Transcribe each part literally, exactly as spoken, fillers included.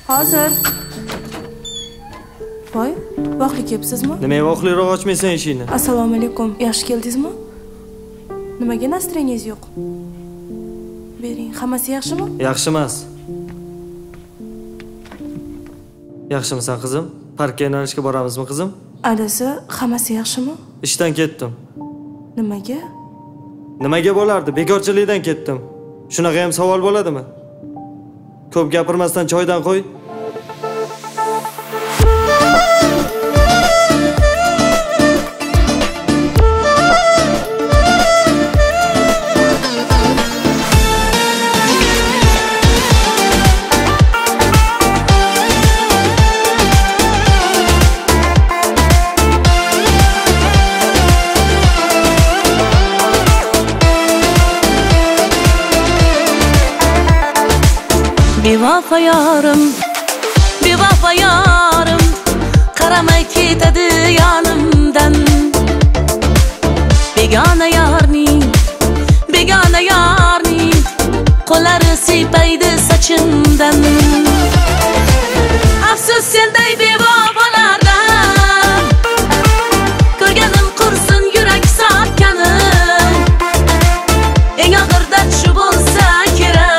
Hozir. Voy, vaqtli kelibsizmi? Nimaga vaqtliroq ochmaysan eshikni? Assalomu alaykum. Yaxshi keldingizmi? Nimaga nastroyengiz yo'q? Bering, hammasi yaxshimi? Yaxshi emas. Yaxshimisan qizim? Parkka yo'nalishga boramizmi qizim? Adasi, hammasi yaxshimi? Ishdan ketdim. Nimaga? Nimaga bo'lardi? Bekorchilikdan ketdim. Shunaqa ham savol bo'ladimi? Ko'p gapirmasdan choydan qo'y. Bevafa yarım, bevafa yarım, qaramay ketadi yanımdan. Begona yarning, begona yarning, qo'llari siypaydi sochimdan. Afsus senday bevafalardan, ko'rganim qursin yurak sotganim. Eng og'ir dard shu bo'lsa kerak.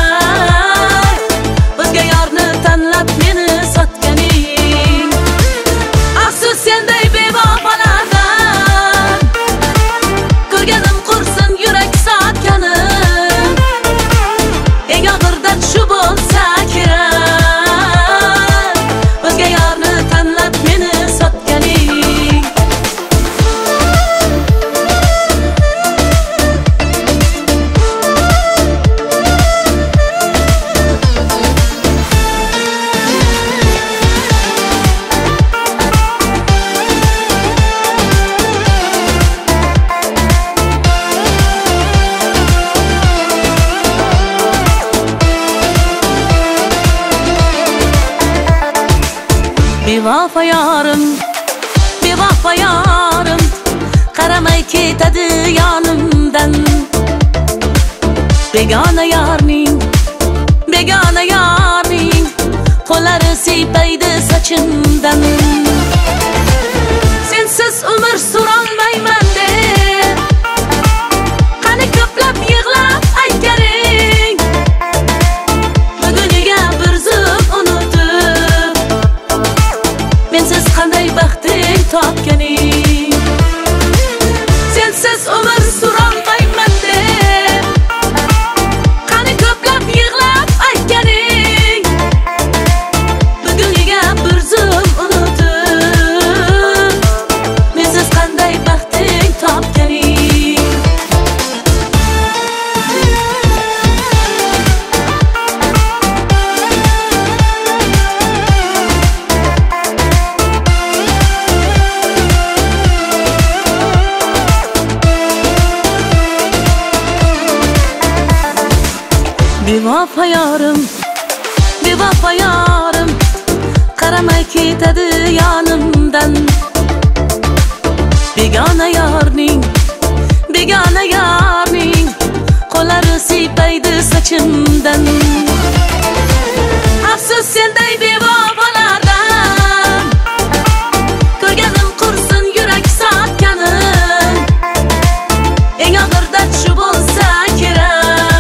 Bevafa yarım, bevafa yarım, qaramay ketadi yanımdan. Begona yarning, begona yarning, qo'llari siypaydi sochimdan. Sensiz umr surolmayman deb, qani ko'plab yig'lab aytganing. Buguniga bir zum unutib, mensiz qanday baxting topganing. Sensiz umr surolmayman deb, qani ko'plab yig'lab aytganing. Buguniga bir zum unutib, mensiz qanday baxting topganing. Bevafa yarım, bevafa yarım, qaramay ketadi yanımdan. Begona yarning, begona yarning, qo'llari siypaydi sochimdan. Afsus senday bevafalardan, ko'rganim qursin yurak sotganim. Eng og'ir dard shu bo'lsa kerak.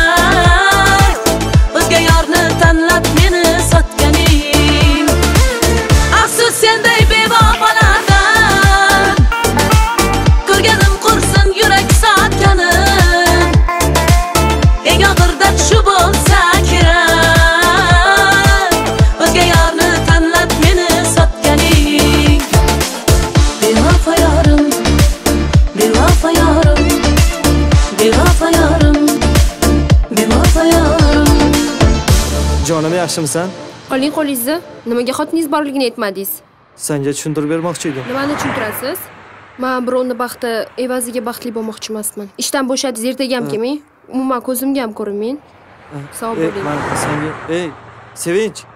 Tanlab meni sotganing. Afsus senday bevafalardan, ko'rganim qursin yurak sotganim. Eng og'ir dard shu bo'lsa kerak. O'zga yorni tanlab meni sotganing. Bevafa yorim, bevafa yorim, bevafa yorim, bevafa yorim. Jonim, yaxshimisan? Qo'ling qo'lingizni. Nimaga xotiningiz borligini aytmadingiz? Senga tushuntirib bermoqchi edim. Nimani tushuntirasiz? Men birovni baxti evaziga baxtli bo'lmoqchi emasman. Ishdan bo'shadingiz, ertaga ham kelmang. Umuman ko'zimga ham ko'rinmang. Sog' bo'ling. Ey, Sevinch.